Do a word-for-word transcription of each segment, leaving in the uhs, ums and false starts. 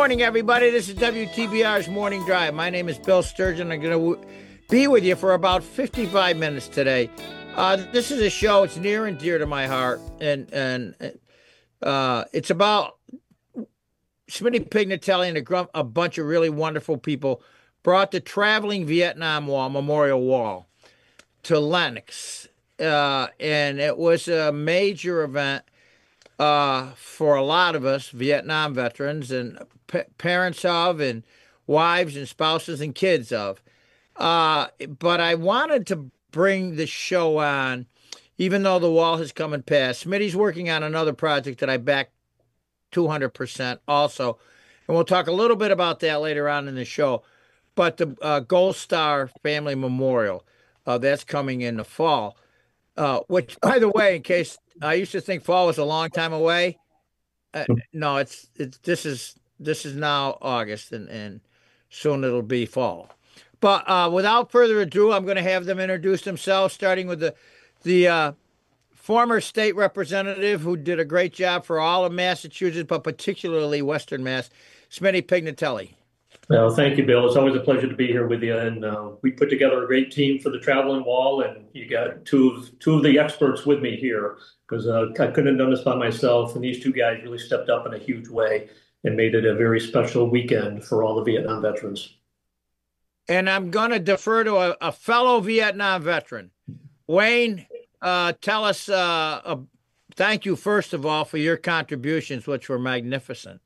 morning, everybody. This is W T B R's Morning Drive. My name is Bill Sturgeon. I'm going to be with you for about fifty-five minutes today. Uh, this is a show. It's near and dear to my heart, and and uh, it's about Smitty Pignatelli and a, grum- a bunch of really wonderful people brought the Traveling Vietnam Wall Memorial Wall to Lenox, uh, and it was a major event uh, for a lot of us Vietnam veterans and p- parents of, and wives and spouses and kids of. Uh, but I wanted to bring the show on, even though the wall has come and passed. Smitty's working on another project that I back two hundred percent also. And we'll talk a little bit about that later on in the show. But the uh, Gold Star Family Memorial, uh, that's coming in the fall. Uh, which, by the way, in case I used to think fall was a long time away. Uh, no, it's it's this is this is now August, and, and soon it'll be fall. But uh, without further ado, I'm going to have them introduce themselves, starting with the the uh, former state representative who did a great job for all of Massachusetts, but particularly Western Mass, Smitty Pignatelli. Well, thank you, Bill. It's always a pleasure to be here with you. And uh, we put together a great team for the Traveling Wall, and you got two of two of the experts with me here because uh, I couldn't have done this by myself. And these two guys really stepped up in a huge way and made it a very special weekend for all the Vietnam veterans. And I'm going to defer to a, a fellow Vietnam veteran. Wayne, uh, tell us, uh, uh, thank you, first of all, for your contributions, which were magnificent.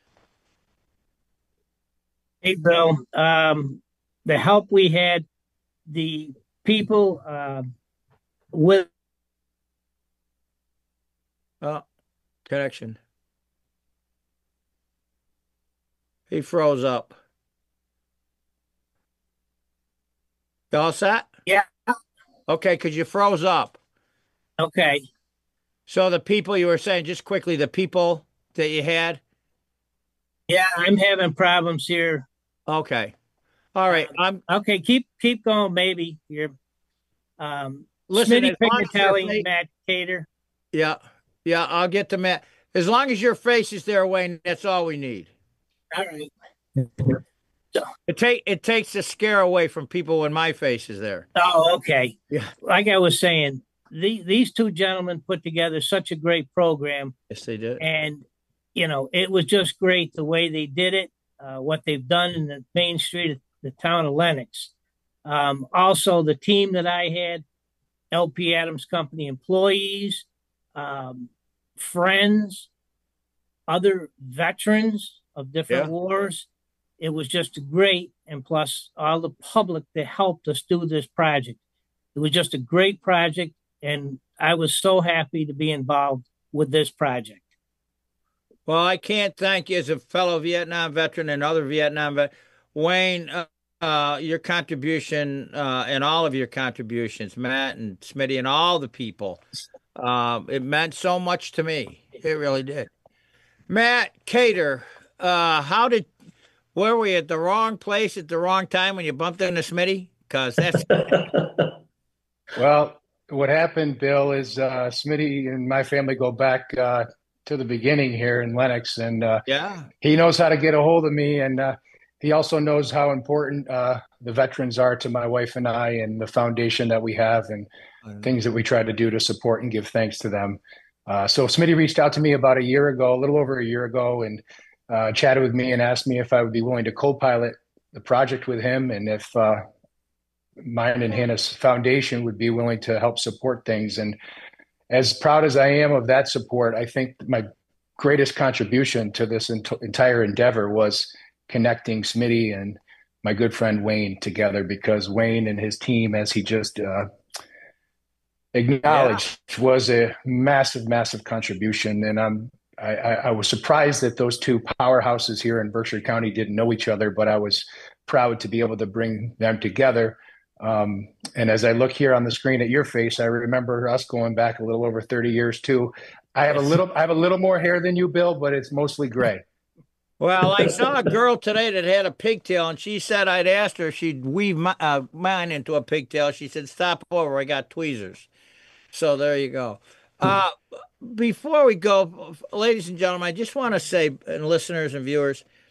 Hey, Bill, um, the help we had, the people uh, with... Oh, connection. He froze up. You all set? Yeah. Okay, because you froze up. Okay. So the people you were saying, just quickly, the people that you had? Yeah, I'm having problems here. Okay. All right. I'm okay. Keep keep going, baby. You're um listen. Smitty Pignatelli, Matt Cater. Yeah, yeah. I'll get to Matt. As long as your face is there, Wayne, that's all we need. All right. So. It take it takes the scare away from people when my face is there. Oh, okay. Yeah. Like I was saying, the, these two gentlemen put together such a great program. Yes, they did. And you know, it was just great the way they did it. Uh, what they've done in the main street of the town of Lenox. Um, also, the team that I had, L P Adams Company employees, um, friends, other veterans of different yeah. wars. It was just great. And plus, all the public that helped us do this project. It was just a great project. And I was so happy to be involved with this project. Well, I can't thank you as a fellow Vietnam veteran and other Vietnam vet. Wayne, uh, uh, your contribution uh, and all of your contributions, Matt and Smitty and all the people, um, it meant so much to me. It really did. Matt Cater, uh, how did, were we at the wrong place at the wrong time when you bumped into Smitty? Because that's... Well, what happened, Bill, is uh, Smitty and my family go back uh, to the beginning here in Lenox, and uh, yeah, he knows how to get a hold of me, and uh, he also knows how important uh, the veterans are to my wife and I, and the foundation that we have, and things that we try to do to support and give thanks to them. Uh, so Smitty reached out to me about a year ago, a little over a year ago, and uh, chatted with me and asked me if I would be willing to co-pilot the project with him, and if uh, mine and Hannah's foundation would be willing to help support things. And as proud as I am of that support, I think my greatest contribution to this ent- entire endeavor was connecting Smitty and my good friend Wayne together, because Wayne and his team, as he just uh, acknowledged, yeah. was a massive, massive contribution. And I'm, I, I was surprised that those two powerhouses here in Berkshire County didn't know each other, but I was proud to be able to bring them together. Um, and as I look here on the screen at your face, I remember us going back a little over thirty years too. I have a little, I have a little more hair than you, Bill, but it's mostly gray. Well, I saw a girl today that had a pigtail, and she said I'd asked her if she'd weave my, uh, mine into a pigtail. She said, stop over, I got tweezers. So there you go. Uh, before we go, ladies and gentlemen, I just want to say, and listeners and viewers,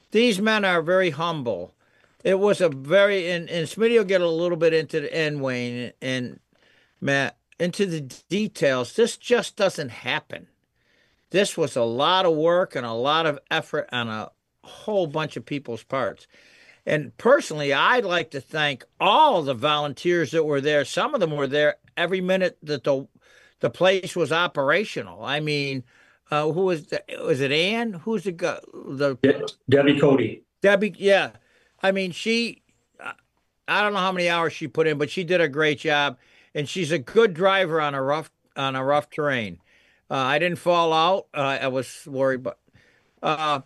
these men are very humble. It was a very, and, and Smitty will get a little bit into the end, Wayne and Matt, into the details. This just doesn't happen. This was a lot of work and a lot of effort on a whole bunch of people's parts. And personally, I'd like to thank all the volunteers that were there. Some of them were there every minute that the the place was operational. I mean, uh, who was the, was it Ann? Who's the guy? The De- Debbie Cody. Debbie, yeah. I mean, she, I don't know how many hours she put in, but she did a great job, and she's a good driver on a rough on a rough terrain. Uh, I didn't fall out. Uh, I was worried, but uh,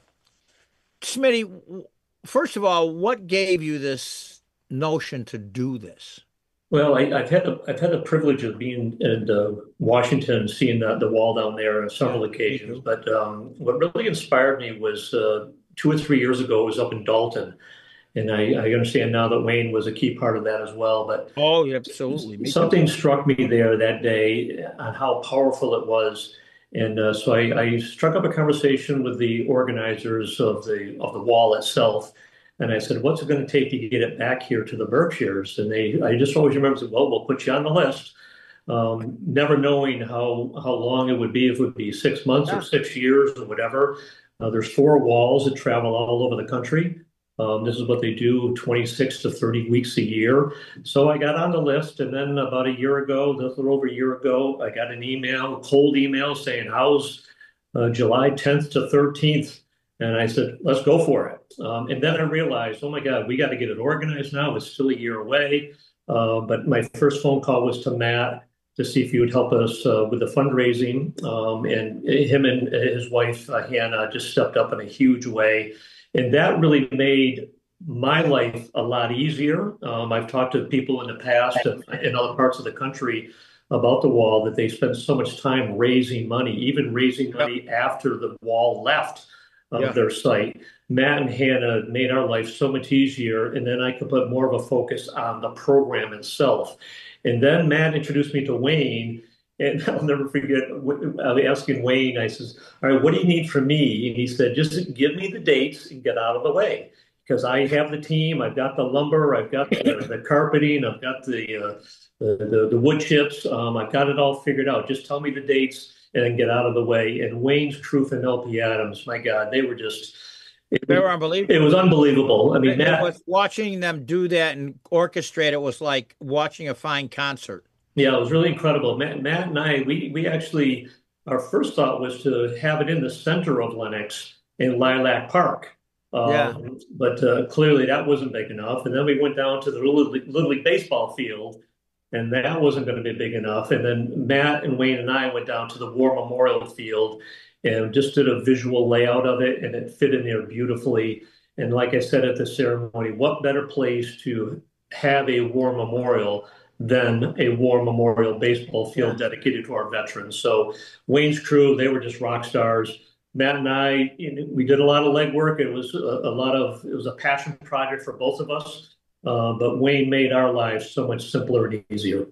Smitty, first of all, what gave you this notion to do this? Well, I, I've had the I've had the privilege of being in uh, Washington, seeing the, the wall down there on several occasions. But um, what really inspired me was uh, two or three years ago. It was up in Dalton, and I, I understand now that Wayne was a key part of that as well. But oh, yeah, absolutely. Me something too. struck me there that day on how powerful it was. And uh, so I, I struck up a conversation with the organizers of the of the wall itself. And I said, what's it going to take to get it back here to the Berkshires? And they, I just always remember, said, well, we'll put you on the list. Um, never knowing how, how long it would be, if it would be six months or six years or whatever. Uh, there's four walls that travel all over the country. Um, this is what they do twenty-six to thirty weeks a year. So I got on the list. And then about a year ago, a little over a year ago, I got an email, a cold email saying, how's uh, July tenth to thirteenth? And I said, let's go for it. Um, and then I realized, oh my God, we got to get it organized now. It's still a year away. Uh, but my first phone call was to Matt to see if he would help us uh, with the fundraising. Um, and him and his wife, uh, Hannah, just stepped up in a huge way. And that really made my life a lot easier. Um, I've talked to people in the past in other parts of the country about the wall, that they spend so much time raising money, even raising money after the wall left of yeah. their site. Matt and Hannah made our life so much easier, and then I could put more of a focus on the program itself. And then Matt introduced me to Wayne, and I'll never forget, I was asking Wayne, I says, all right, what do you need from me? And he said, just give me the dates and get out of the way, because I have the team, I've got the lumber, I've got the, the carpeting, I've got the, uh, the, the, the wood chips, um, I've got it all figured out. Just tell me the dates and then get out of the way. And Wayne's Truth and L P Adams, my God, they were just, it, they were unbelievable. It was unbelievable. I mean, it, Matt, it was watching them do that and orchestrate it was like watching a fine concert. Yeah, it was really incredible. Matt, Matt and I, we we actually, our first thought was to have it in the center of Lenox in Lilac Park. Um, yeah. But uh, clearly that wasn't big enough. And then we went down to the Little League, Little League baseball field, and that wasn't going to be big enough. And then Matt and Wayne and I went down to the War Memorial Field and just did a visual layout of it, and it fit in there beautifully. And like I said at the ceremony, what better place to have a war memorial than a war memorial baseball field dedicated to our veterans. So Wayne's crew, they were just rock stars. Matt and I, you know, we did a lot of legwork. It was a, a lot of, it was a passion project for both of us. Uh, but Wayne made our lives so much simpler and easier.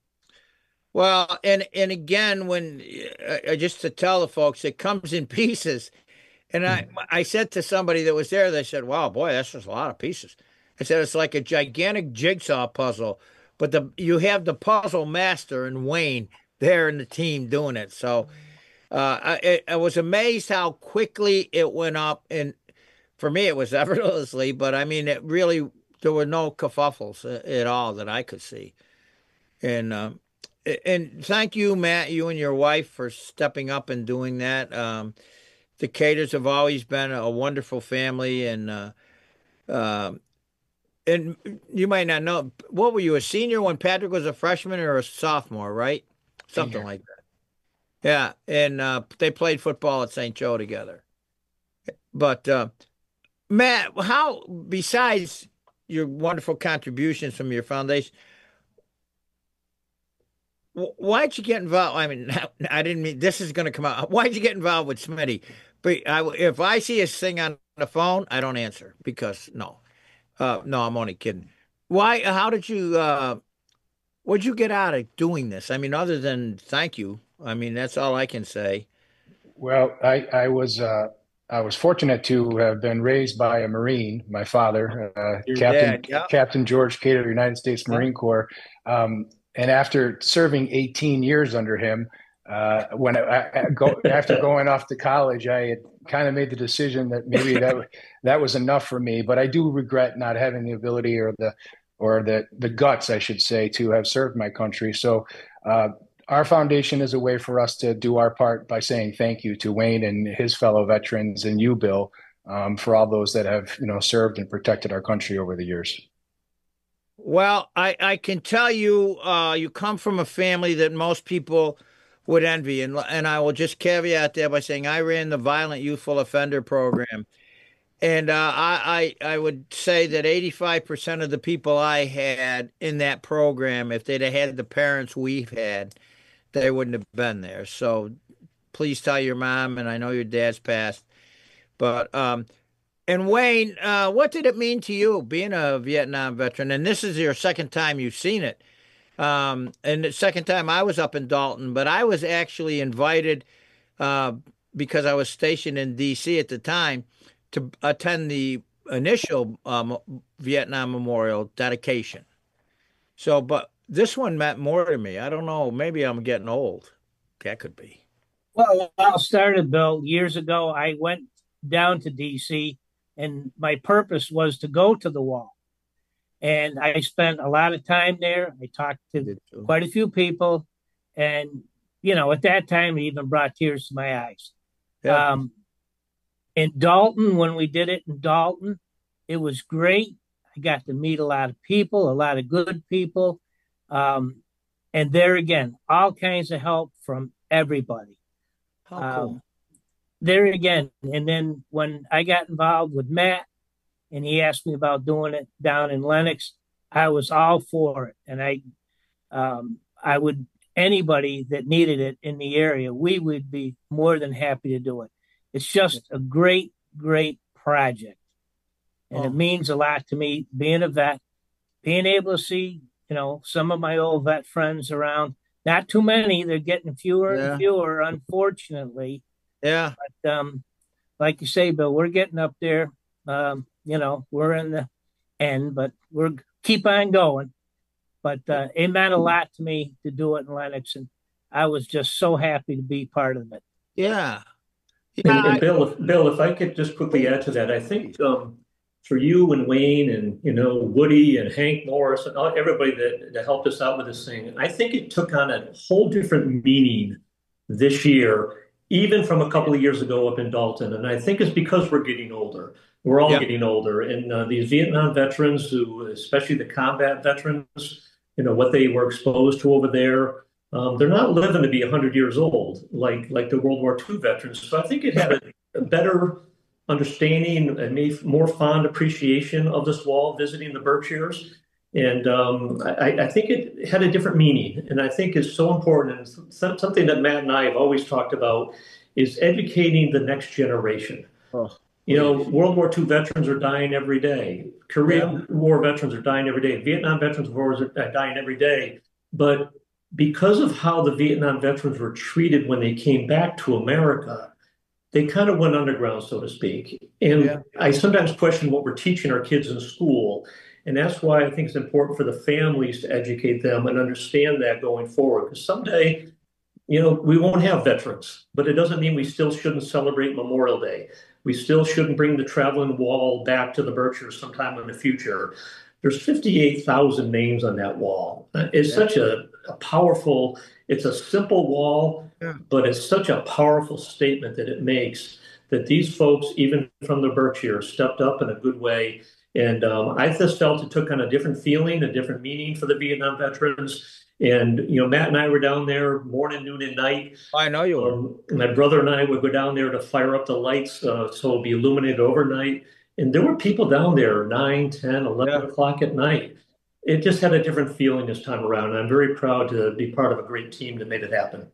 Well, and and again, when uh, just to tell the folks, it comes in pieces. And I, I said to somebody that was there, they said, wow, boy, that's just a lot of pieces. I said, it's like a gigantic jigsaw puzzle, but the you have the puzzle master and Wayne there in the team doing it. So uh, I, I was amazed how quickly it went up. And for me, it was effortlessly, but I mean, it really, there were no kerfuffles at all that I could see. And, um, and thank you, Matt, you and your wife for stepping up and doing that. Um, The Caters have always been a wonderful family, and uh, uh, and you might not know, what were you, a senior when Patrick was a freshman, or a sophomore, right? Something Senior. like that. Yeah, and uh, they played football at Saint Joe together. But uh, Matt, how, besides your wonderful contributions from your foundation, why'd you get involved? I mean, I didn't mean this is going to come out. Why'd you get involved with Smitty? But I, if I see a thing on the phone, I don't answer because no, uh, no, I'm only kidding. Why? How did you? Uh, what'd you get out of doing this? I mean, other than thank you. I mean, that's all I can say. Well, I, I was uh, I was fortunate to have been raised by a Marine, my father, uh, Your Captain dad, yeah. Captain George Cater, United States Marine Corps. Um, and after serving eighteen years under him, uh, when I, I go after going off to college, I had kind of made the decision that maybe that that was enough for me. But I do regret not having the ability or the or the the guts, I should say, to have served my country. So. Uh, our foundation is a way for us to do our part by saying thank you to Wayne and his fellow veterans and you, Bill, um, for all those that have, you know, served and protected our country over the years. Well, I, I can tell you, uh, you come from a family that most people would envy. And, and I will just caveat that by saying I ran the Violent Youthful Offender Program. And uh, I, I I would say that eighty-five percent of the people I had in that program, if they'd have had the parents we've had, they wouldn't have been there. So please tell your mom, and I know your dad's passed. But um, and Wayne, uh, what did it mean to you being a Vietnam veteran? And this is your second time you've seen it. Um, and the second time I was up in Dalton, but I was actually invited uh, because I was stationed in D C at the time to attend the initial um, Vietnam Memorial dedication. So, but this one meant more to me. I don't know. Maybe I'm getting old. That could be. Well, I started, Bill, years ago. I went down to D C, and my purpose was to go to the wall. And I spent a lot of time there. I talked to quite a few people. And, you know, at that time, it even brought tears to my eyes. Yeah. Um, in Dalton, when we did it in Dalton, it was great. I got to meet a lot of people, a lot of good people. Um, and there again, all kinds of help from everybody. How cool. Um, there again. And then when I got involved with Matt and he asked me about doing it down in Lenox, I was all for it. And I, um, I would, anybody that needed it in the area, we would be more than happy to do it. It's just a great, great project. And oh. It means a lot to me being a vet, being able to see, you know, some of my old vet friends around. Not too many. They're getting fewer yeah. and fewer, unfortunately. Yeah. But um, like you say, Bill, we're getting up there. Um, you know, we're in the end, but we're keep on going. But uh, it meant a lot to me to do it in Lenox, and I was just so happy to be part of it. Yeah. Yeah, and, and Bill, if, Bill, if I could just quickly add to that, I think um, for you and Wayne and, you know, Woody and Hank Morris and all, everybody that, that helped us out with this thing, I think it took on a whole different meaning this year, even from a couple of years ago up in Dalton. And I think it's because we're getting older. We're all yeah. getting older. And uh, these Vietnam veterans who, especially the combat veterans, you know, what they were exposed to over there, Um, they're not living to be one hundred years old like like the World War Two veterans. So I think it had a, a better understanding and maybe more fond appreciation of this wall, visiting the Berkshires. And um, I, I think it had a different meaning. And I think is so important. And something that Matt and I have always talked about is educating the next generation. Oh. You know, World War Two veterans are dying every day. Korean yeah. War veterans are dying every day. Vietnam veterans of wars are dying every day. But because of how the Vietnam veterans were treated when they came back to America, they kind of went underground, so to speak. And yeah. I sometimes question what we're teaching our kids in school. And that's why I think it's important for the families to educate them and understand that going forward. Because someday, you know, we won't have veterans, but it doesn't mean we still shouldn't celebrate Memorial Day. We still shouldn't bring the traveling wall back to the Berkshires sometime in the future. There's fifty-eight thousand names on that wall. It's yeah. such a, a powerful, it's a simple wall, yeah. but it's such a powerful statement that it makes that these folks, even from the Berkshires, stepped up in a good way. And um, I just felt it took on a different feeling, a different meaning for the Vietnam veterans. And, you know, Matt and I were down there morning, noon, and night. I know you were. Um, my brother and I would go down there to fire up the lights uh, so it'll be illuminated overnight. And there were people down there nine, ten, eleven yeah. o'clock at night. It just had a different feeling this time around. And I'm very proud to be part of a great team that made it happen.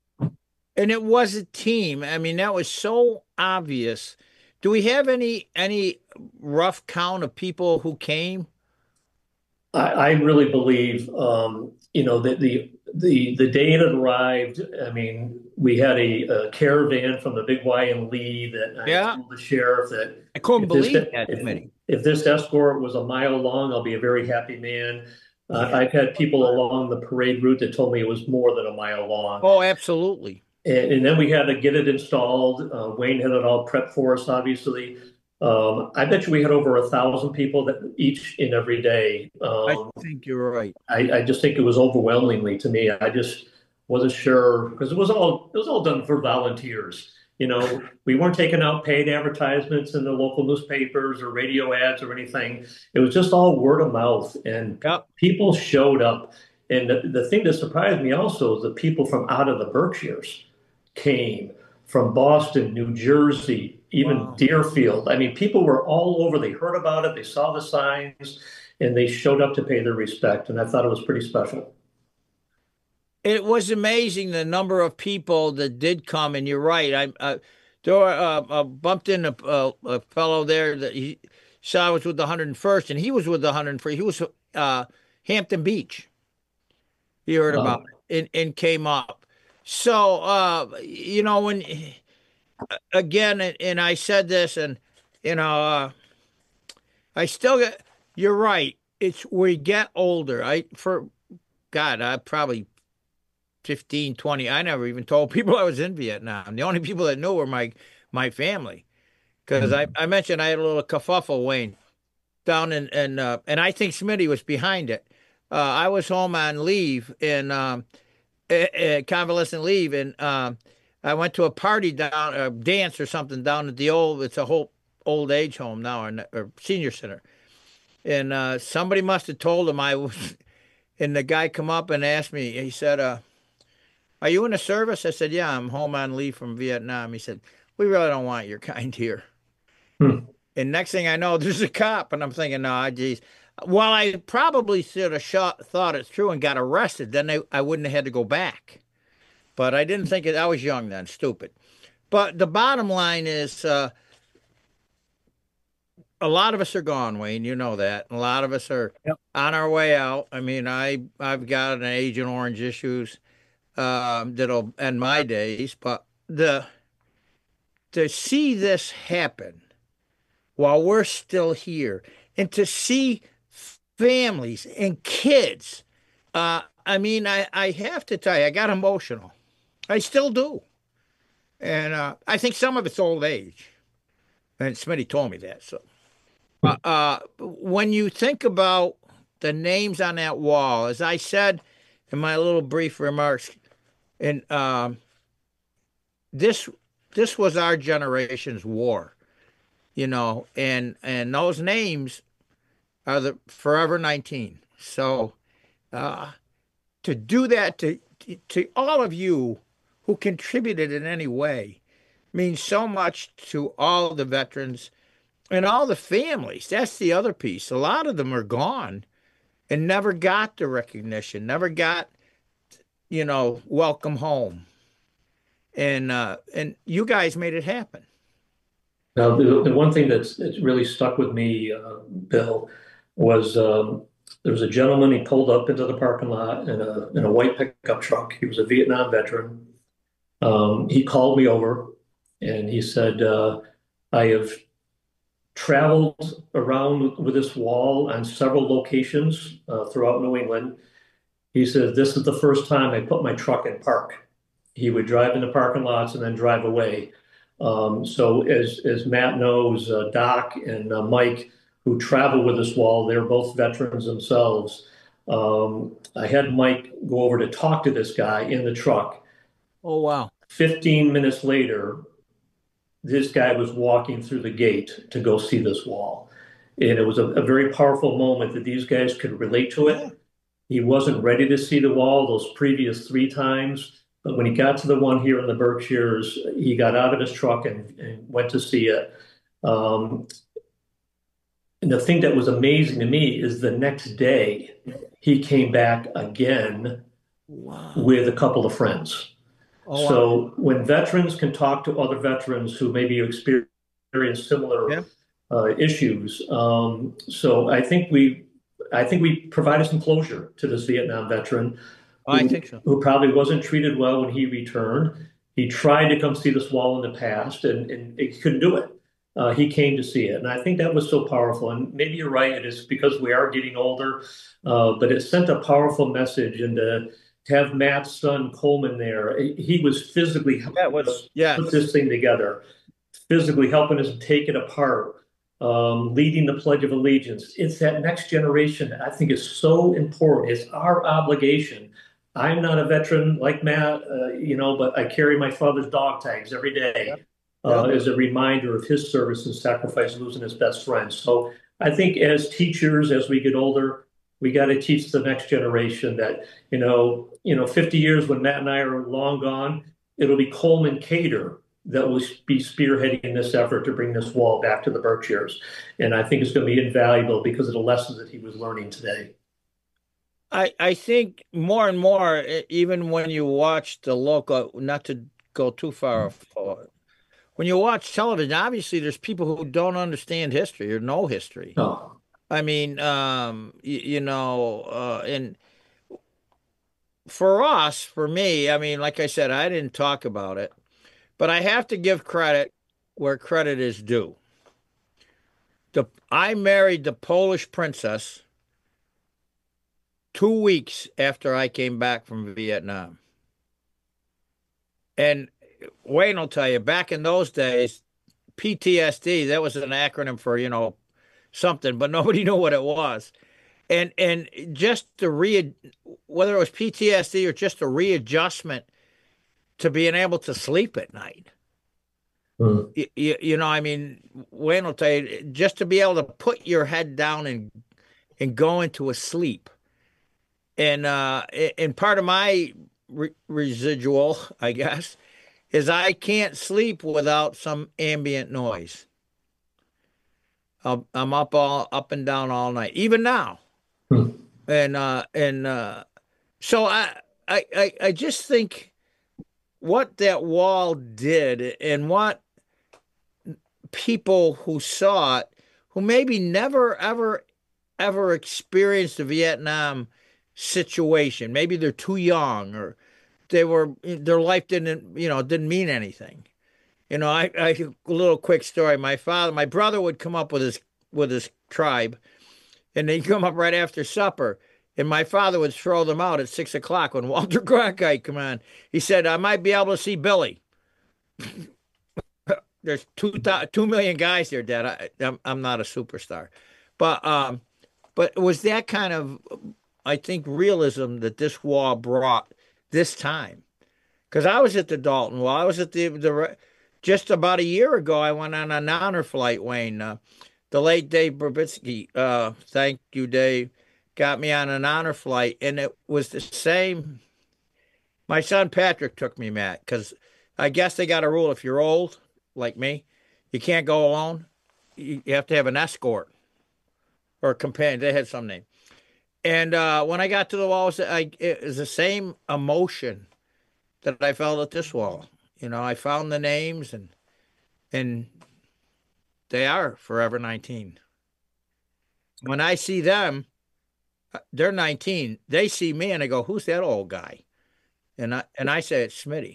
And it was a team. I mean, that was so obvious. Do we have any any rough count of people who came? I, I really believe, um, you know, that the the the day it arrived, I mean, we had a, a caravan from the Big Y and Lee that I Yeah. told the sheriff that I couldn't if this, believe that, if, Smitty. if this escort was a mile long, I'll be a very happy man. Uh, Yeah. I've had people along the parade route that told me it was more than a mile long. Oh, absolutely. And, and then we had to get it installed. Uh, Wayne had it all prepped for us, obviously. Um, I bet you we had over a thousand people that each and every day. I Um, think you're right. I, I just think it was overwhelmingly to me. I just wasn't sure because it was all it was all done for volunteers. You know, we weren't taking out paid advertisements in the local newspapers or radio ads or anything. It was just all word of mouth, and Yep. people showed up. And the, the thing that surprised me also is the people from out of the Berkshires came from Boston, New Jersey, even Wow. Deerfield. I mean, people were all over. They heard about it, they saw the signs, and they showed up to pay their respect. And I thought it was pretty special. It was amazing the number of people that did come, and you're right. I, uh, there were, uh, uh, bumped in a, a, a fellow there that he saw I was with the one hundred first, and he was with the one hundred first. He was uh, Hampton Beach. He heard Wow. about it and, and came up. So, uh, you know, when again, and, and I said this, and you know, uh, I still get. You're right. It's we get older. I for God, I probably fifteen, twenty. I never even told people I was in Vietnam. The only people that knew were my my family, because I, I mentioned I had a little kerfuffle, Wayne, down in and uh, and I think Smitty was behind it. Uh, I was home on leave in um, uh, uh, convalescent leave, and um, I went to a party down, a dance or something down at the old. It's a whole old age home now, or, or senior center, and uh, somebody must have told him I was. And the guy come up and asked me. He said, uh, "Are you in the service?" I said, "Yeah, I'm home on leave from Vietnam." He said, "We really don't want your kind here." Hmm. And next thing I know, there's a cop, and I'm thinking, "No, geez." While I probably should have shot, thought it through and got arrested, then I, I wouldn't have had to go back. But I didn't think it. I was young then, stupid. But the bottom line is, uh, a lot of us are gone, Wayne. You know that. A lot of us are Yep. on our way out. I mean, I I've got an Agent Orange issues um, that'll end my days, but the to see this happen while we're still here, and to see families and kids, uh, I mean, I I have to tell you, I got emotional. I still do, and uh, I think some of it's old age, and Smitty told me that. So, uh, uh, when you think about the names on that wall, as I said in my little brief remarks, and um, this this was our generation's war, you know, and and those names are the Forever nineteen. So uh, to do that to to all of you who contributed in any way means so much to all the veterans and all the families. That's the other piece. A lot of them are gone and never got the recognition, never got, you know, welcome home. And uh, and you guys made it happen. Now, the, the one thing that's, that's really stuck with me, uh, Bill, was um, there was a gentleman, he pulled up into the parking lot in a, in a white pickup truck. He was a Vietnam veteran. Um, he called me over and he said, uh, I have traveled around with this wall on several locations uh, throughout New England. He said, this is the first time I put my truck in park. He would drive in the parking lots and then drive away. Um, so as, as Matt knows, uh, Doc and uh, Mike, who travel with this wall, they're both veterans themselves. Um, I had Mike go over to talk to this guy in the truck. Oh, wow. fifteen minutes later, this guy was walking through the gate to go see this wall. And it was a, a very powerful moment that these guys could relate to it. He wasn't ready to see the wall those previous three times. But when he got to the one here in the Berkshires, he got out of his truck and, and went to see it. Um, and the thing that was amazing to me is the next day, he came back again Wow. with a couple of friends. Oh, So wow. when veterans can talk to other veterans who maybe experience similar Yeah. uh, issues, um, so I think we, I think we provided some closure to this Vietnam veteran I who, think so. who probably wasn't treated well when he returned. He tried to come see this wall in the past, and, and he couldn't do it. Uh, he came to see it, and I think that was so powerful. And maybe you're right; it is because we are getting older, uh, but it sent a powerful message. And to, to have Matt's son Coleman there, he was physically helping That was us yes. put this thing together, physically helping us take it apart, um, leading the Pledge of Allegiance. It's that next generation that I think is so important. It's our obligation. I'm not a veteran like Matt, uh, you know, but I carry my father's dog tags every day. Yep. Uh, yep. As a reminder of his service and sacrifice, losing his best friend. So I think as teachers, as we get older, we got to teach the next generation that, you know, you know, fifty years when Matt and I are long gone, it'll be Coleman Cater that will be spearheading this effort to bring this wall back to the Berkshires. And I think it's going to be invaluable because of the lessons that he was learning today. I, I think more and more, even when you watch the local, not to go too far forward, when you watch television, obviously there's people who don't understand history or know history. Oh. I mean, um, you, you know, uh, and for us, for me, I mean, like I said, I didn't talk about it, but I have to give credit where credit is due. The, I married the Polish princess two weeks after I came back from Vietnam. And Wayne will tell you, back in those days, P T S D, that was an acronym for, you know, something, but nobody knew what it was. And and just the re, whether it was P T S D or just a readjustment to being able to sleep at night. Mm. You, you, you know, I mean, Wayne will tell you, just to be able to put your head down and and go into a sleep. And uh, and part of my re residual, I guess, is I can't sleep without some ambient noise. I'll, I'm up all up and down all night, even now. Hmm. And uh, and uh, so I, I I just think what that wall did and what people who saw it, who maybe never ever ever experienced the Vietnam situation, maybe they're too young or they were their life didn't you know didn't mean anything. You know, I, I a little quick story. My father, my brother would come up with his with his tribe, and they'd come up right after supper. And my father would throw them out at six o'clock when Walter Cronkite come on. He said, "I might be able to see Billy." There's two two million guys here, Dad. I, I'm I'm not a superstar, but um, but it was that kind of, I think, realism that this wall brought this time. Because I was at the Dalton Wall. I was at the the. Just about a year ago, I went on an honor flight, Wayne. Uh, the late Dave Burbitsky, uh, thank you, Dave, got me on an honor flight. And it was the same. My son Patrick took me, Matt, because I guess they got a rule. If you're old, like me, you can't go alone. You, you have to have an escort or a companion. They had some name. And uh, when I got to the wall, it was, I, it was the same emotion that I felt at this wall. You know, I found the names, and and they are Forever nineteen. When I see them, they're nineteen. They see me, and I go, "Who's that old guy?" And I and I say it's Smitty.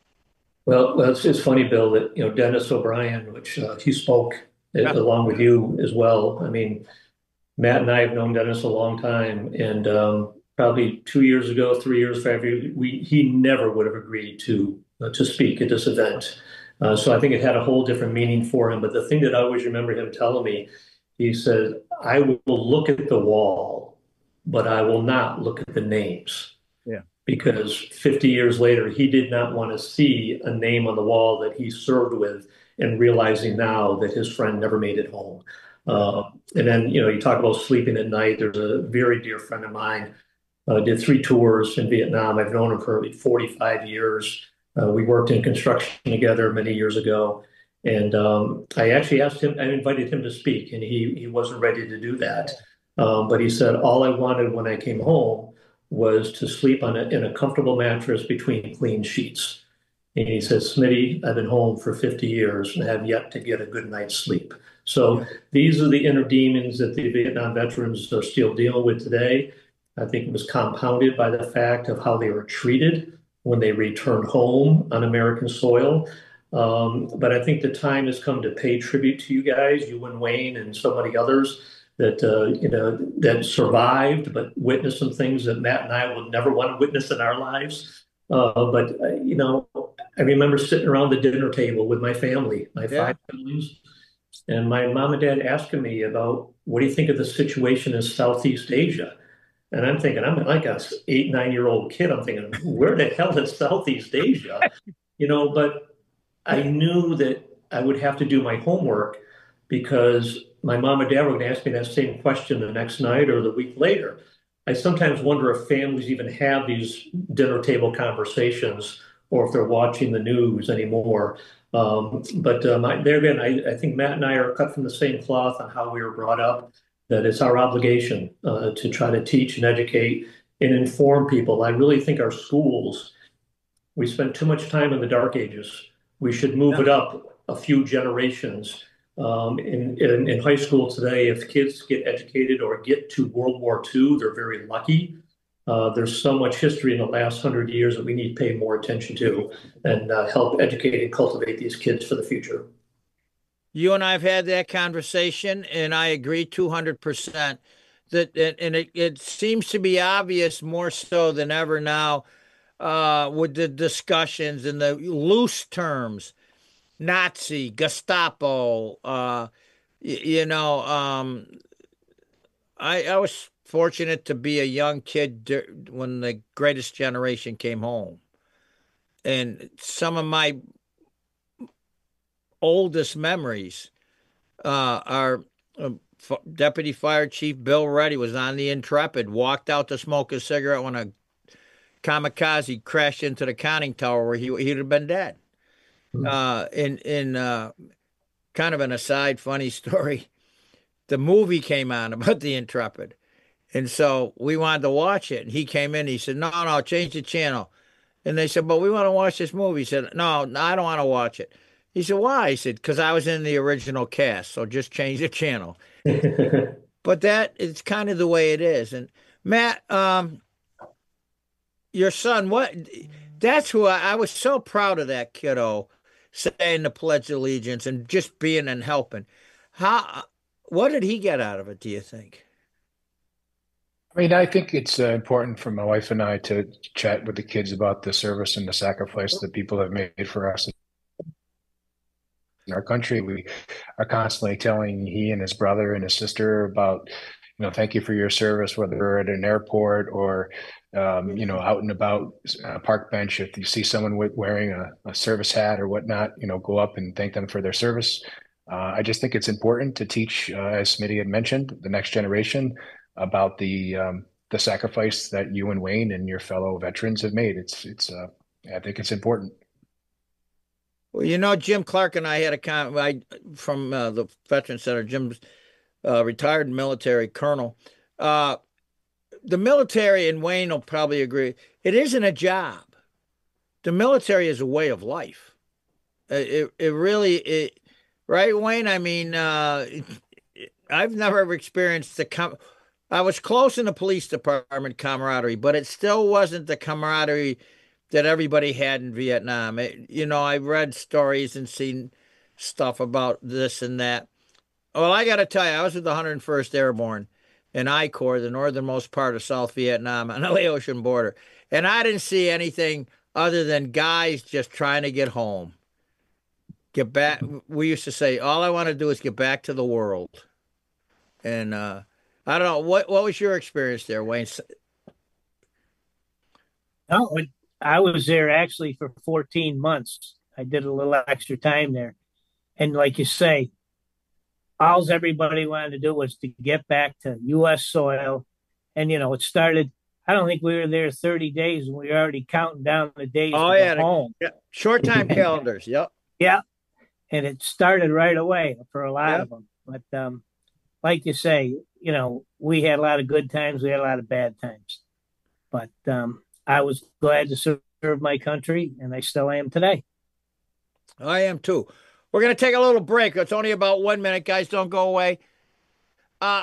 Well, it's it's funny, Bill, that you know Dennis O'Brien, which uh, he spoke yeah. along with you as well. I mean, Matt and I have known Dennis a long time, and um, probably two years ago, three years, five years, we he never would have agreed to. Uh, to speak at this event. Uh, so I think it had a whole different meaning for him. But the thing that I always remember him telling me, he said, I will look at the wall, but I will not look at the names. Yeah. Because fifty years later, he did not want to see a name on the wall that he served with and realizing now that his friend never made it home. Uh, and then, you know, you talk about sleeping at night. There's a very dear friend of mine, uh, did three tours in Vietnam. I've known him for forty-five years. Uh, we worked in construction together many years ago, and um, I actually asked him, I invited him to speak, and he he wasn't ready to do that. Um, but he said, all I wanted when I came home was to sleep on a, in a comfortable mattress between clean sheets. And he says, Smitty, I've been home for fifty years and have yet to get a good night's sleep. So these are the inner demons that the Vietnam veterans are still dealing with today. I think it was compounded by the fact of how they were treated when they returned home on American soil. Um, but I think the time has come to pay tribute to you guys, you and Wayne and so many others that uh, you know that survived, but witnessed some things that Matt and I will never want to witness in our lives. Uh, but uh, you know, I remember sitting around the dinner table with my family, my Yeah. five siblings, and my mom and dad asking me about what do you think of the situation in Southeast Asia? And I'm thinking, I'm like a eight, nine year old kid. I'm thinking, where the hell is Southeast Asia? You know, but I knew that I would have to do my homework because my mom and dad were going to ask me that same question the next night or the week later. I sometimes wonder if families even have these dinner table conversations or if they're watching the news anymore. Um, but um, I, there again, I, I think Matt and I are cut from the same cloth on how we were brought up, that it's our obligation uh, to try to teach and educate and inform people. I really think our schools, we spend too much time in the dark ages. We should move Yeah. it up a few generations. Um, in, in, in high school today, if kids get educated or get to World War Two, they're very lucky. Uh, there's so much history in the last hundred years that we need to pay more attention to and uh, help educate and cultivate these kids for the future. You and I have had that conversation, and I agree two hundred percent that, and it, it seems to be obvious more so than ever now uh, with the discussions and the loose terms, Nazi, Gestapo, uh, y- you know, um, I, I was fortunate to be a young kid dur- when the Greatest Generation came home. And some of my oldest memories uh, are uh, F- Deputy Fire Chief Bill Reddy was on the Intrepid, walked out to smoke a cigarette when a kamikaze crashed into the conning tower where he he'd have been dead. Uh, in in uh, kind of an aside, funny story. The movie came on about the Intrepid, and so we wanted to watch it. And he came in. He said, "No, no, change the channel." And they said, "But we want to watch this movie." He said, "No, no, I don't want to watch it." He said, "Why?" He said, "Because I was in the original cast, so just change the channel." But that is kind of the way it is. And Matt, um, your son, what? That's who I, I was so proud of that kiddo saying the Pledge of Allegiance and just being and helping. How? What did he get out of it? Do you think? I mean, I think it's uh, important for my wife and I to chat with the kids about the service and the sacrifice that people have made for us in our country. We are constantly telling he and his brother and his sister about, you know, thank you for your service, whether we're at an airport or, um, you know, out and about a park bench. If you see someone with, wearing a, a service hat or whatnot, you know, go up and thank them for their service. Uh, I just think it's important to teach, uh, as Smitty had mentioned, the next generation about the um, the sacrifice that you and Wayne and your fellow veterans have made. It's it's uh, I think it's important. Well, you know, Jim Clark and I had a con I, from uh, the Veteran Center. Jim's uh, retired military colonel. Uh, the military, and Wayne will probably agree, it isn't a job. The military is a way of life. Uh, It it really it right, Wayne. I mean, uh, I've never ever experienced the com I was close in the police department camaraderie, but it still wasn't the camaraderie that everybody had in Vietnam. It, you know, I read stories and seen stuff about this and that. Well, I got to tell you, I was with the one hundred first Airborne in I Corps, the northernmost part of South Vietnam on the Laotian border. And I didn't see anything other than guys just trying to get home. Get back. We used to say, all I want to do is get back to the world. And uh, I don't know, what, what was your experience there, Wayne? No, it- I was there actually for fourteen months. I did a little extra time there. And like you say, all everybody wanted to do was to get back to U S soil. And, you know, it started, I don't think we were there thirty days and we were already counting down the days Oh, to yeah. go The, home. yeah, short time calendars. Yep. Yeah. And it started right away for a lot Yeah. of them. But um, like you say, you know, we had a lot of good times. We had a lot of bad times. But um, I was glad to serve my country, and I still am today. I am too. We're going to take a little break. It's only about one minute, guys. Don't go away. Uh,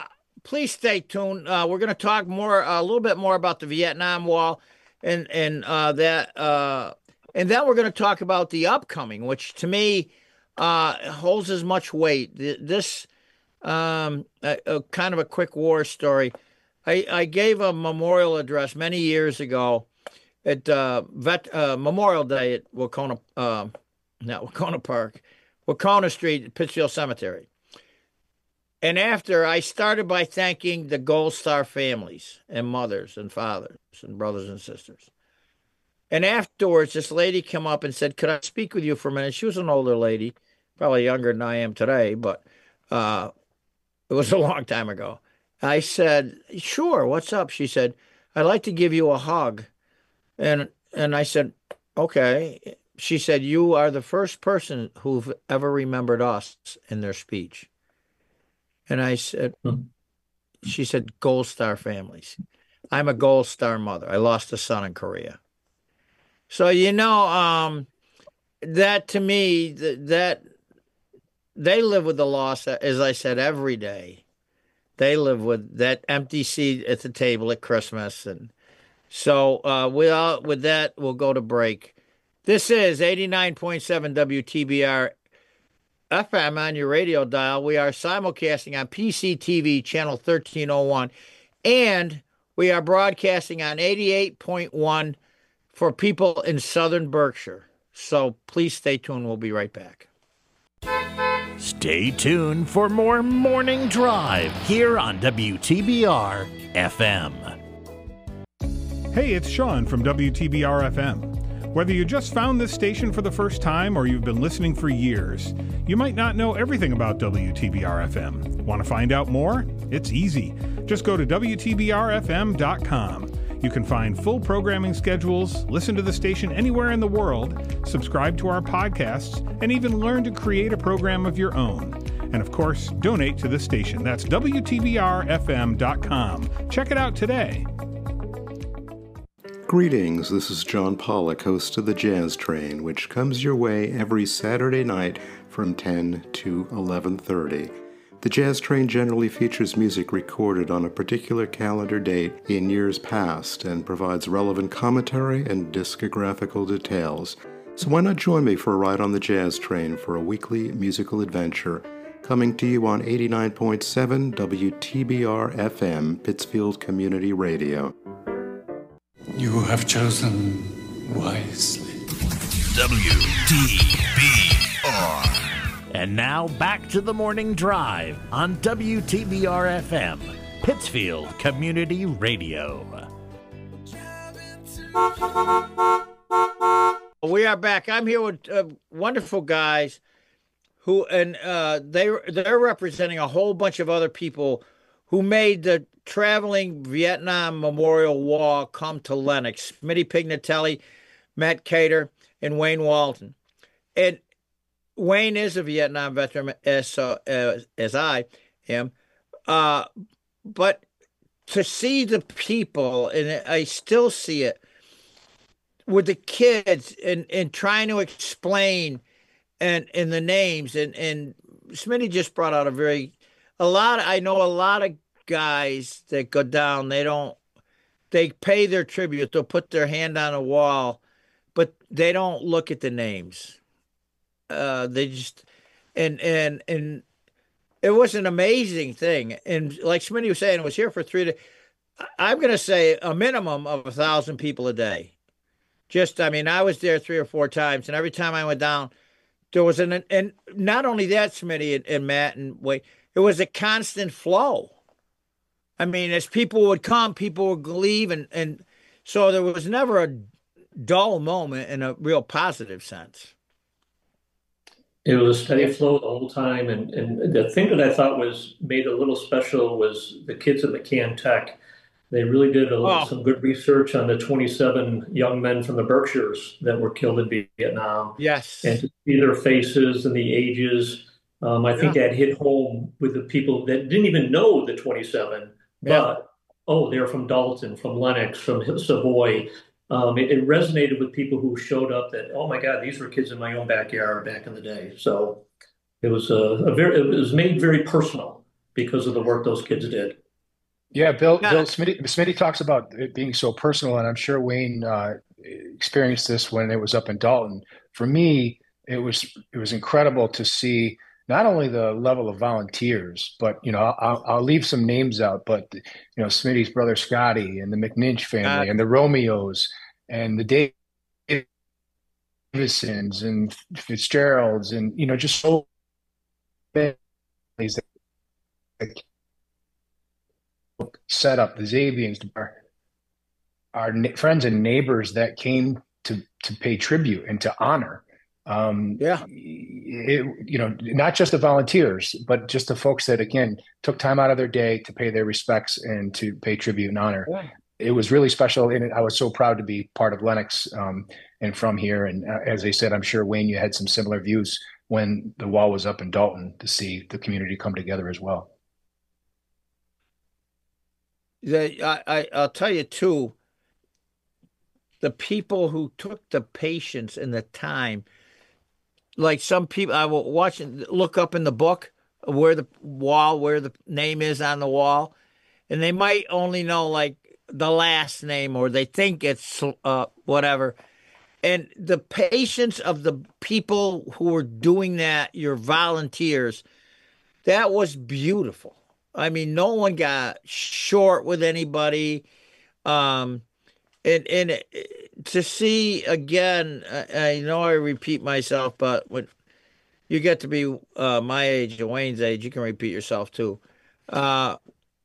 please stay tuned. Uh, we're going to talk more, a little bit more about the Vietnam Wall, and and uh, that, uh, and then we're going to talk about the upcoming, which to me uh, holds as much weight. This um, a, a kind of a quick war story. I, I gave a memorial address many years ago at uh, Vet, uh, Memorial Day at Wacona, uh, not Wacona Park, Wacona Street, Pittsfield Cemetery. And after, I started by thanking the Gold Star families and mothers and fathers and brothers and sisters. And afterwards, this lady came up and said, "Could I speak with you for a minute?" She was an older lady, probably younger than I am today, but uh, it was a long time ago. I said, "Sure, what's up?" She said, "I'd like to give you a hug." And and I said, "Okay." She said, "You are the first person who've ever remembered us in their speech." And I said, hmm. She said, "Gold Star families. I'm a Gold Star mother. I lost a son in Korea." So, you know, um, that to me, that, that they live with the loss, as I said, every day. They live with that empty seat at the table at Christmas. And so uh, without, with that, we'll go to break. This is eighty-nine point seven W T B R F M on your radio dial. We are simulcasting on P C T V channel thirteen oh one, and we are broadcasting on eighty-eight point one for people in southern Berkshire. So please stay tuned. We'll be right back. Stay tuned for more Morning Drive here on W T B R F M. Hey, it's Sean from W T B R F M. Whether you just found this station for the first time or you've been listening for years, you might not know everything about W T B R F M. Want to find out more? It's easy. Just go to W T B R F M dot com. You can find full programming schedules, listen to the station anywhere in the world, subscribe to our podcasts, and even learn to create a program of your own. And of course, donate to the station. That's W T B R F M dot com. Check it out today. Greetings, this is John Pollock, host of the Jazz Train, which comes your way every Saturday night from ten to eleven thirty. The Jazz Train generally features music recorded on a particular calendar date in years past and provides relevant commentary and discographical details. So why not join me for a ride on the Jazz Train for a weekly musical adventure, coming to you on eighty-nine point seven W T B R F M, Pittsfield Community Radio. You have chosen wisely. W T B R. And now back to the Morning Drive on W T B R F M, Pittsfield Community Radio. We are back. I'm here with uh, wonderful guys who, and uh, they, they're representing a whole bunch of other people who made the traveling Vietnam Memorial Wall come to Lenox. Smitty Pignatelli, Matt Cater, and Wayne Walton. And Wayne is a Vietnam veteran, as, uh, as, as I am. Uh, but to see the people, and I still see it, with the kids and, and trying to explain and, and the names. And, and Smitty just brought out a very, a lot, I know a lot of guys that go down, they don't, they pay their tribute, they'll put their hand on a wall, but they don't look at the names. Uh, they just, and, and, and it was an amazing thing. And like Smitty was saying, it was here for three days. I'm going to say a minimum of a thousand people a day. Just, I mean, I was there three or four times, and every time I went down, there was an, and not only that, Smitty and, and Matt and Wade, it was a constant flow. I mean, as people would come, people would leave, and, and so there was never a dull moment in a real positive sense. It was a steady flow the whole time, and, and the thing that I thought was made a little special was the kids at McCann Tech. They really did a, oh. some good research on the twenty-seven young men from the Berkshires that were killed in Vietnam. Yes. And to see their faces and the ages, um, I think yeah. that hit home with the people that didn't even know the twenty-seven. Yeah. But, oh, they're from Dalton, from Lenox, from Savoy. Um, it, it resonated with people who showed up that, oh, my God, these were kids in my own backyard back in the day. So it was a, a very, it was made very personal because of the work those kids did. Yeah, Bill, Yeah. Bill Smitty, Smitty talks about it being so personal, and I'm sure Wayne uh, experienced this when it was up in Dalton. For me, it was it was incredible to see not only the level of volunteers, but you know, I'll, I'll leave some names out, but you know, Smitty's brother Scotty and the McNinch family God, and the Romeos and the Davisons and Fitzgeralds and you know, just so many that set up the Zabians, our, our friends and neighbors that came to to pay tribute and to honor. Um, yeah. It, you know, not just the volunteers, but just the folks that again took time out of their day to pay their respects and to pay tribute and honor. Yeah. It was really special, and I was so proud to be part of Lennox um, and from here. And uh, as I said, I'm sure Wayne, you had some similar views when the wall was up in Dalton to see the community come together as well. The, I, I, I'll tell you too, the people who took the patience and the time, like some people, I will watch and look up in the book where the wall, where the name is on the wall, and they might only know like the last name or they think it's uh, whatever. And the patience of the people who were doing that, your volunteers, that was beautiful. I mean, no one got short with anybody. Um, and and it, to see again, I, I know I repeat myself, but when you get to be uh, my age and Wayne's age, you can repeat yourself too. Uh,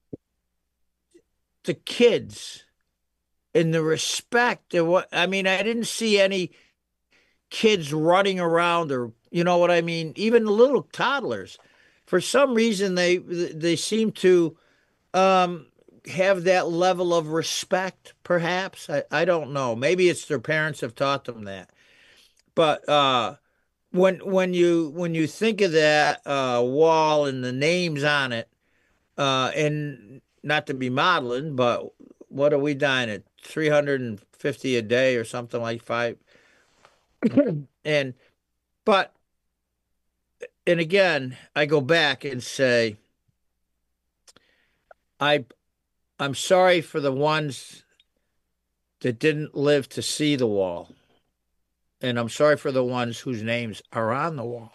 the kids and the respect and what I mean, I didn't see any kids running around or you know what I mean, even little toddlers. For some reason, they they seem to um, have that level of respect. Perhaps I, I don't know. Maybe it's their parents have taught them that. But uh, when when you when you think of that uh, wall and the names on it, uh, and not to be modeling, but what are we dying at three hundred and fifty a day or something like five? and but. And again, I go back and say, I, I'm sorry for the ones that didn't live to see the wall. And I'm sorry for the ones whose names are on the wall.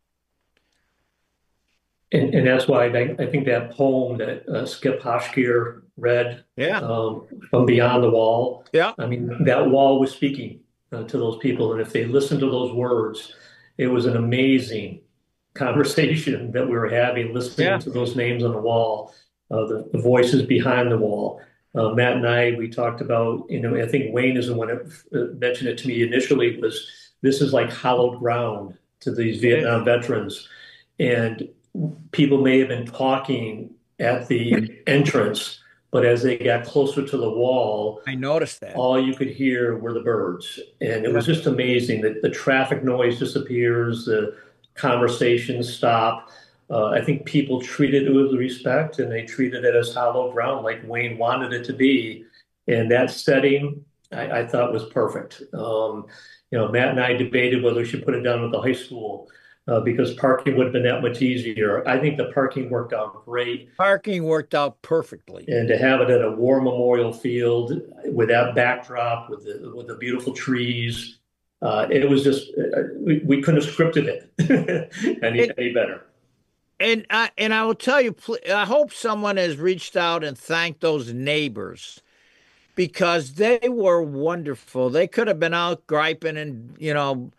And, and that's why I, I think that poem that uh, Skip Hoshkier read, yeah. um, From Beyond the Wall, yeah. I mean, that wall was speaking uh, to those people. And if they listened to those words, it was an amazing conversation that we were having, listening yeah. to those names on the wall, uh, the, the voices behind the wall. Uh, Matt and I, we talked about, you know, I think Wayne is the one that mentioned it to me initially, was this is like hallowed ground to these Vietnam veterans. And people may have been talking at the entrance, but as they got closer to the wall, I noticed that all you could hear were the birds. And it was just amazing that the traffic noise disappears, the conversations stop. Uh, I think people treated it with respect and they treated it as hallowed ground like Wayne wanted it to be. And that setting, I, I thought was perfect. Um, you know, Matt and I debated whether we should put it down at the high school uh, because parking would have been that much easier. I think the parking worked out great. Parking worked out perfectly. And to have it at a war memorial field with that backdrop, with the, with the beautiful trees, Uh, it was just, uh, we, we couldn't have scripted it any, it, any better. And I, and I will tell you, I hope someone has reached out and thanked those neighbors because they were wonderful. They could have been out griping and, you know,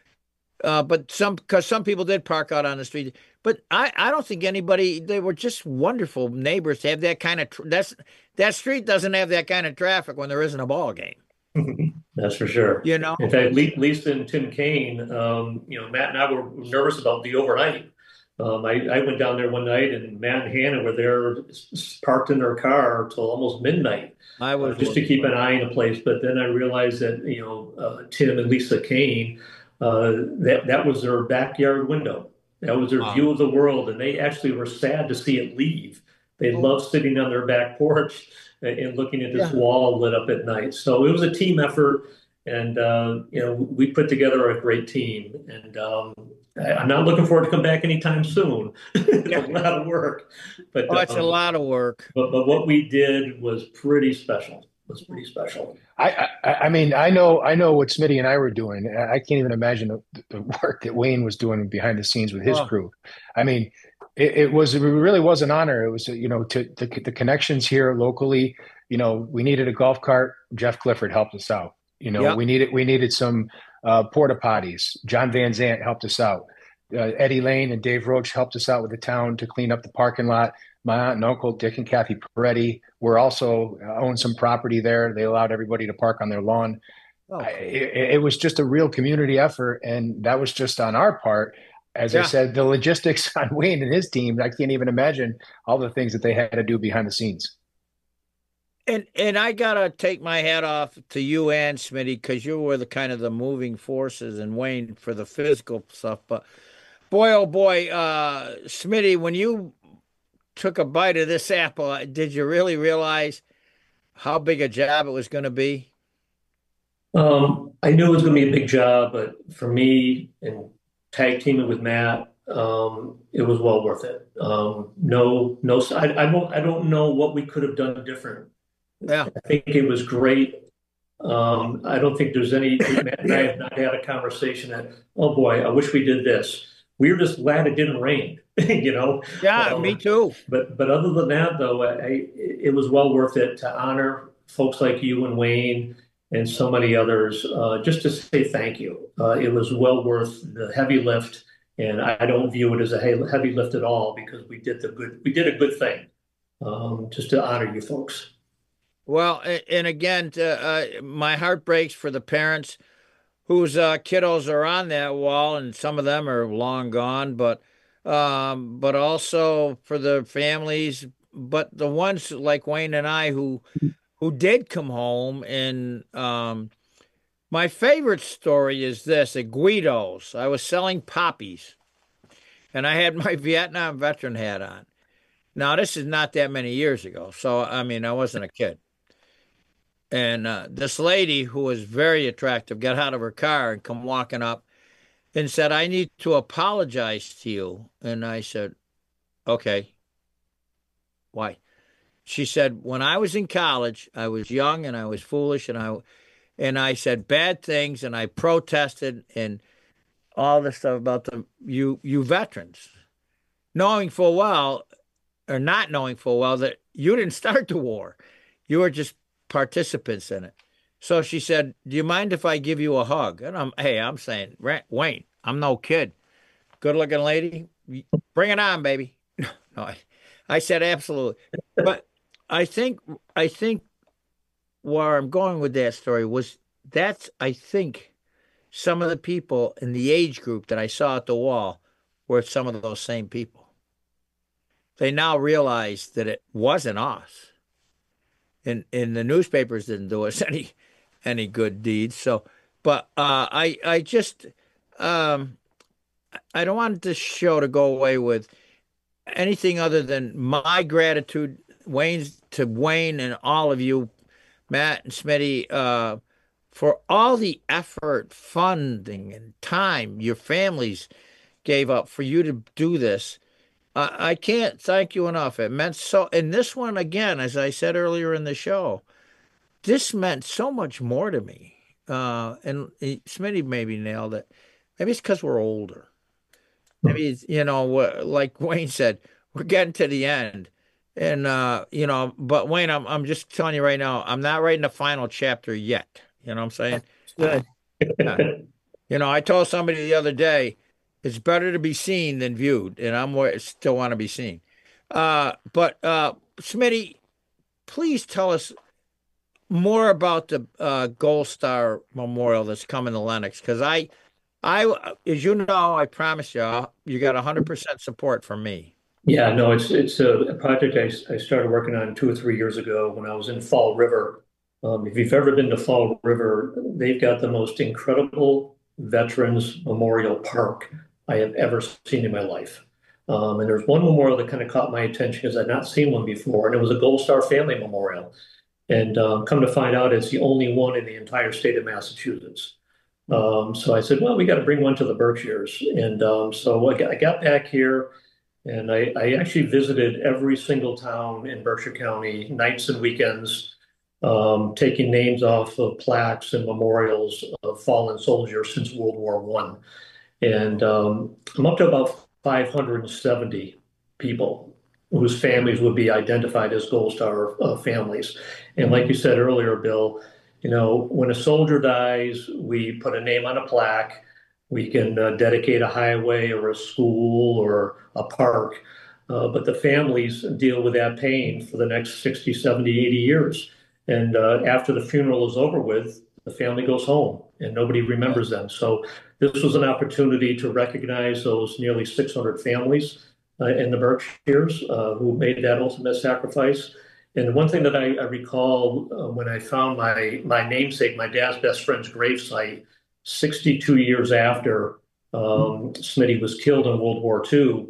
uh, but some, because some people did park out on the street. But I, I don't think anybody, they were just wonderful neighbors to have that kind of, that's, that street doesn't have that kind of traffic when there isn't a ball game. That's for sure. You know, in fact, Lisa and Tim Kaine, um, you know, Matt and I were nervous about the overnight. Um, I, I went down there one night, and Matt and Hannah were there, parked in their car till almost midnight, I was uh, just to keep an eye on the place. But then I realized that you know, uh, Tim and Lisa Kaine, uh, that that was their backyard window. That was their wow. view of the world, and they actually were sad to see it leave. They oh. loved sitting on their back porch and looking at this yeah. wall lit up at night. So it was a team effort. And, uh, you know, we put together a great team. And um, I, I'm not looking forward to come back anytime soon. It's a lot of work. But, Oh, it's um, a lot of work. But, but what we did was pretty special. It was pretty special. I, I, I mean, I know, I know what Smitty and I were doing. I can't even imagine the, the work that Wayne was doing behind the scenes with his Oh. crew. I mean, it, it was, it really was an honor. It was, you know, to, to the connections here locally. You know, we needed a golf cart. Jeff Clifford helped us out. You know, Yep. we needed, we needed some uh, porta potties. John Van Zant helped us out. Uh, Eddie Lane and Dave Roach helped us out with the town to clean up the parking lot. My aunt and uncle, Dick and Kathy Peretti, were also uh, owned some property there. They allowed everybody to park on their lawn. Oh, I, it, it was just a real community effort, and that was just on our part. As Yeah. I said, the logistics on Wayne and his team, I can't even imagine all the things that they had to do behind the scenes. And and I gotta take my hat off to you and Smitty, because you were the kind of the moving forces, and Wayne for the physical stuff. But boy, oh boy, uh, Smitty, when you took a bite of this apple, did you really realize how big a job it was going to be? Um, I knew it was going to be a big job, but for me and tag teaming with Matt, um, it was well worth it. Um, no, no, I, I don't, I don't know what we could have done different. Yeah. I think it was great. Um, I don't think there's any, Matt and I have not had a conversation that, oh boy, I wish we did this. We were just glad it didn't rain, you know? Yeah, Um, me too. But, but other than that though, I, it was well worth it to honor folks like you and Wayne and so many others, uh, just to say thank you. Uh, it was well worth the heavy lift, and I don't view it as a heavy lift at all, because we did the good, we did a good thing, um, just to honor you folks. Well, and again, uh, my heart breaks for the parents whose uh, kiddos are on that wall, and some of them are long gone, but um, but also for the families, but the ones like Wayne and I who who did come home. And um, my favorite story is this: at Guido's, I was selling poppies, and I had my Vietnam veteran hat on. Now, this is not that many years ago, so I mean, I wasn't a kid. And uh, this lady, who was very attractive, got out of her car and come walking up and said, "I need to apologize to you." And I said, "Okay. Why?" She said, "When I was in college, I was young and I was foolish, and I and I said bad things, and I protested and all this stuff about the you you veterans, knowing full well, or not knowing full well, that you didn't start the war. You were just participants in it." So she said, "Do you mind if I give you a hug?" And I'm, hey, I'm saying, Wayne, I'm no kid. Good looking lady. Bring it on, baby. No, I, I said, absolutely. But I think, I think where I'm going with that story was that's, I think, some of the people in the age group that I saw at the wall were some of those same people. They now realize that it wasn't us. And, and the newspapers didn't do us any any good deeds. So, but uh, I I just um, I don't want this show to go away with anything other than my gratitude, Wayne's to Wayne and all of you, Matt and Smitty, uh, for all the effort, funding, and time your families gave up for you to do this. I, I can't thank you enough. It meant so. And this one, again, as I said earlier in the show, this meant so much more to me. Uh, and he, Smitty maybe nailed it. Maybe it's because we're older. Maybe it's, you know, like Wayne said, we're getting to the end. And, uh, you know, but Wayne, I'm, I'm just telling you right now, I'm not writing the final chapter yet. You know what I'm saying? Good. Yeah. You know, I told somebody the other day, it's better to be seen than viewed, and I'm still want to be seen. Uh, but uh, Smitty, please tell us more about the uh, Gold Star Memorial that's coming to Lenox, because I, I, as you know, I promise you, you got one hundred percent support from me. Yeah, no, it's it's a project I, I started working on two or three years ago when I was in Fall River. Um, if you've ever been to Fall River, they've got the most incredible Veterans Memorial Park I have ever seen in my life. Um, and there's one memorial that kind of caught my attention because I'd not seen one before, and it was a Gold Star Family Memorial. And uh, come to find out, it's the only one in the entire state of Massachusetts. Um, so I said, well, we got to bring one to the Berkshires. And um, so I got, I got back here and I, I actually visited every single town in Berkshire County, nights and weekends, um, taking names off of plaques and memorials of fallen soldiers since World War One. And um, I'm up to about five hundred seventy people whose families would be identified as Gold Star uh, families. And like you said earlier, Bill, you know, when a soldier dies, we put a name on a plaque. We can uh, dedicate a highway or a school or a park. Uh, but the families deal with that pain for the next sixty, seventy, eighty years. And uh, after the funeral is over with, the family goes home and nobody remembers them. So this was an opportunity to recognize those nearly six hundred families uh, in the Berkshires uh, who made that ultimate sacrifice. And one thing that I, I recall uh, when I found my my namesake, my dad's best friend's gravesite, sixty-two years after um, Smitty was killed in World War Two,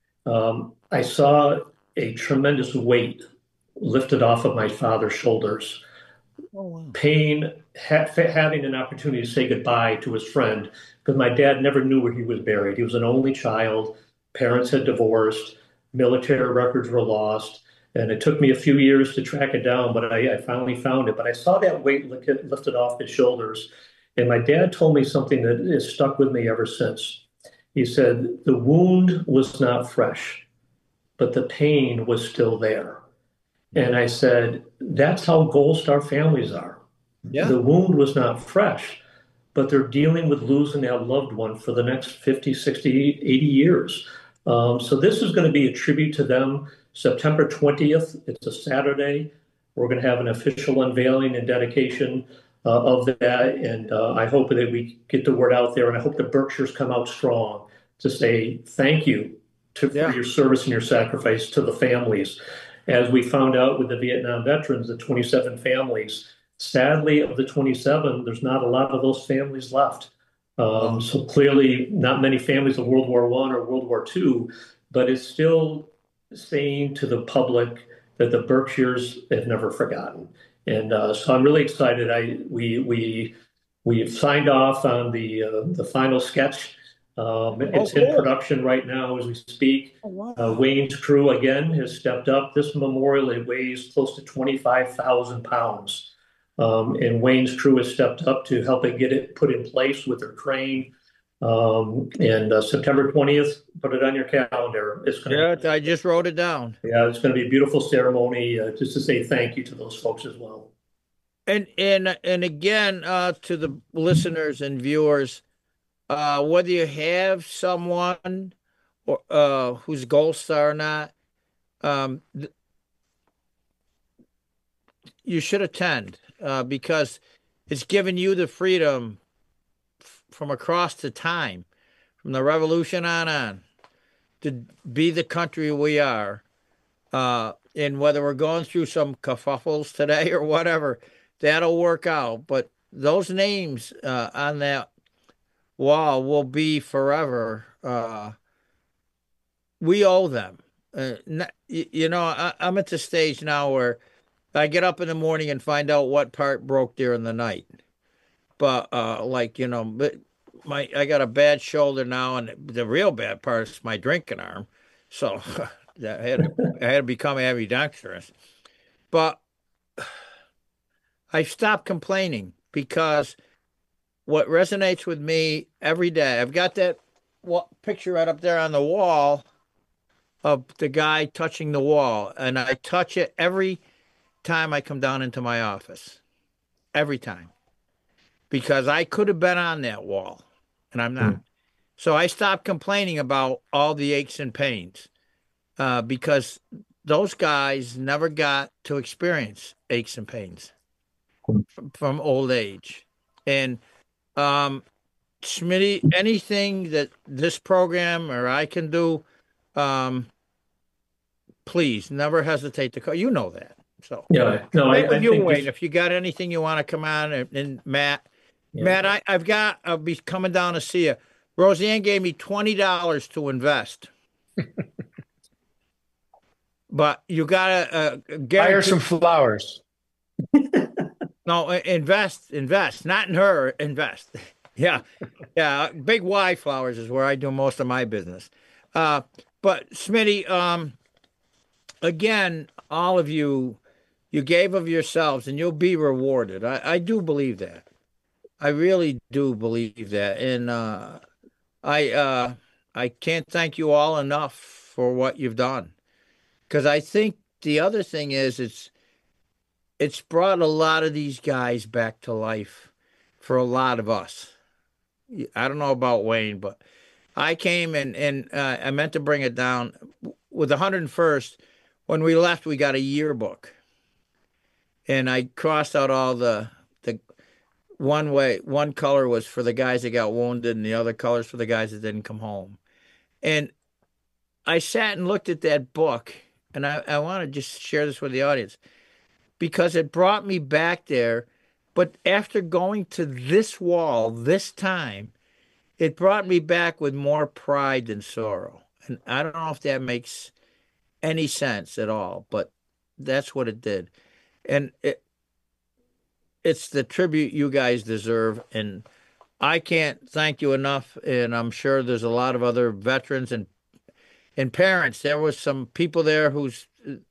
um, I saw a tremendous weight lifted off of my father's shoulders. Oh, wow. Pain, ha having an opportunity to say goodbye to his friend, because my dad never knew where he was buried. He was an only child. Parents had divorced. Military records were lost. And it took me a few years to track it down, but I, I finally found it. But I saw that weight lifted off his shoulders. And my dad told me something that has stuck with me ever since. He said, the wound was not fresh, but the pain was still there. And I said, that's how Gold Star families are. Yeah. The wound was not fresh, but they're dealing with losing that loved one for the next fifty, sixty, eighty years. Um, so this is going to be a tribute to them. September twentieth, it's a Saturday. We're going to have an official unveiling and dedication uh, of that. And uh, I hope that we get the word out there. And I hope the Berkshires come out strong to say thank you to, Yeah. for your service and your sacrifice to the families. As we found out with the Vietnam veterans, the twenty-seven families, sadly, of the twenty-seven, there's not a lot of those families left. Um, so clearly not many families of World War One or World War Two, but it's still saying to the public that the Berkshires have never forgotten. And uh, so I'm really excited. I we we we've signed off on the uh, the final sketch. Um, it's Oh, cool. in production right now as we speak. Oh, wow. Uh, Wayne's crew again has stepped up. This memorial, it weighs close to twenty-five thousand pounds. Um, and Wayne's crew has stepped up to help it get it put in place with their crane. Um, and uh, September twentieth, put it on your calendar. It's gonna, Yeah, I just wrote it down. yeah, it's going to be a beautiful ceremony uh, just to say thank you to those folks as well. And and and again, uh, to the listeners and viewers, uh, whether you have someone or uh, who's Gold Star or not, um, th- you should attend uh, because it's given you the freedom f- from across the time, from the revolution on on, to be the country we are. Uh, and whether we're going through some kerfuffles today or whatever, that'll work out. But those names uh, on that wall will be forever. Uh, we owe them. Uh, n- y- you know, I, I'm at the stage now where I get up in the morning and find out what part broke during the night. But uh, like, you know, but my I got a bad shoulder now, and the real bad part is my drinking arm. So I had to, I had to become ambidextrous. But I stopped complaining because what resonates with me every day, I've got that wa- picture right up there on the wall of the guy touching the wall, and I touch it every time I come down into my office. Every time. Because I could have been on that wall, and I'm not. Mm. So I stopped complaining about all the aches and pains uh, because those guys never got to experience aches and pains mm. from, from old age. And um, Smitty, anything that this program or I can do, um, please never hesitate to call. You know that. So yeah, no, I, I you think wait. this... If you got anything you want to come on, and, and Matt, yeah. Matt, I, I've got. I'll be coming down to see you. Roseanne gave me twenty dollars to invest, but you gotta uh, buy her some flowers. No, invest, invest, not in her, invest. Yeah. Yeah. Big Y Flowers is where I do most of my business. Uh, but Smitty, um, again, all of you, you gave of yourselves and you'll be rewarded. I, I do believe that. I really do believe that. And uh, I uh, I can't thank you all enough for what you've done. Because I think the other thing is it's it's brought a lot of these guys back to life for a lot of us. I don't know about Wayne, but I came and, and uh, I meant to bring it down. With the one hundred first, when we left, we got a yearbook. And I crossed out all the, the one way, one color was for the guys that got wounded and the other colors for the guys that didn't come home. And I sat and looked at that book, and I, I want to just share this with the audience because it brought me back there. But after going to this wall this time, it brought me back with more pride than sorrow. And I don't know if that makes any sense at all, but that's what it did. And it, it's the tribute you guys deserve. And I can't thank you enough. And I'm sure there's a lot of other veterans and and parents. There was some people there who's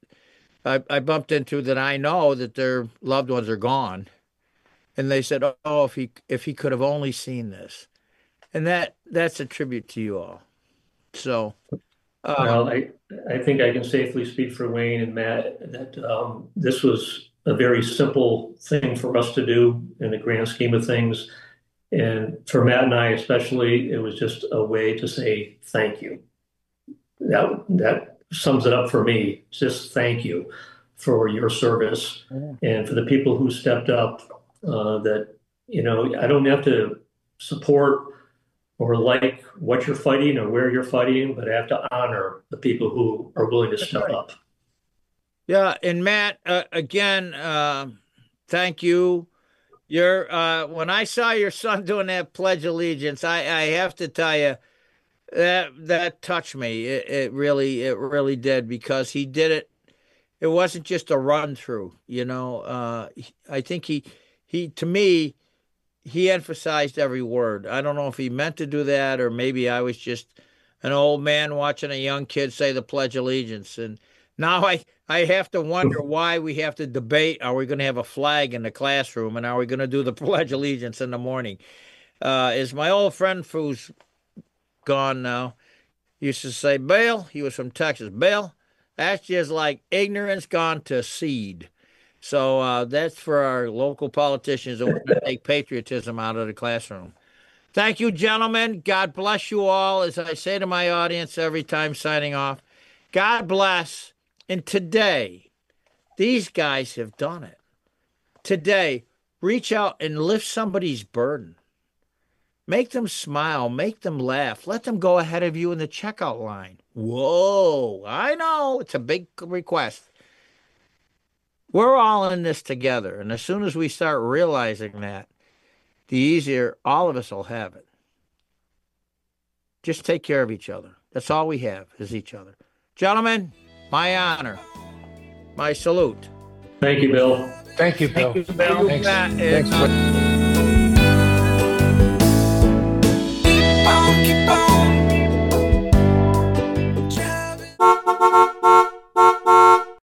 I, I bumped into that I know that their loved ones are gone. And they said, oh, if he if he could have only seen this. And that that's a tribute to you all. So, uh, well, I, I think I can safely speak for Wayne and Matt that um, this was a very simple thing for us to do in the grand scheme of things. And for Matt and I especially, it was just a way to say thank you. That, that sums it up for me. Just thank you for your service. Yeah. And for the people who stepped up, uh, that, you know, I don't have to support or like what you're fighting or where you're fighting, but I have to honor the people who are willing to step up. Yeah, and Matt, uh, again, uh, thank you. You're uh, when I saw your son doing that Pledge of Allegiance, I, I have to tell you that that touched me. It, it really, it really did, because he did it. It wasn't just a run through, you know. Uh, I think he, he to me. He emphasized every word. I don't know if he meant to do that, or maybe I was just an old man watching a young kid say the Pledge of Allegiance. And now I, I have to wonder why we have to debate, are we going to have a flag in the classroom, and are we going to do the Pledge of Allegiance in the morning? Uh, is my old friend who's gone now used to say, Bill, he was from Texas, Bill, that's just like ignorance gone to seed. So uh, that's for our local politicians that want to take patriotism out of the classroom. Thank you, gentlemen. God bless you all. As I say to my audience every time signing off, God bless. And today, these guys have done it. Today, reach out and lift somebody's burden. Make them smile. Make them laugh. Let them go ahead of you in the checkout line. Whoa, I know it's a big request. We're all in this together. And as soon as we start realizing that, the easier all of us will have it. Just take care of each other. That's all we have is each other. Gentlemen, my honor, my salute. Thank you, Bill. Thank you, Bill. Thank you, Bill. Thanks. Matt, Thanks. and, uh,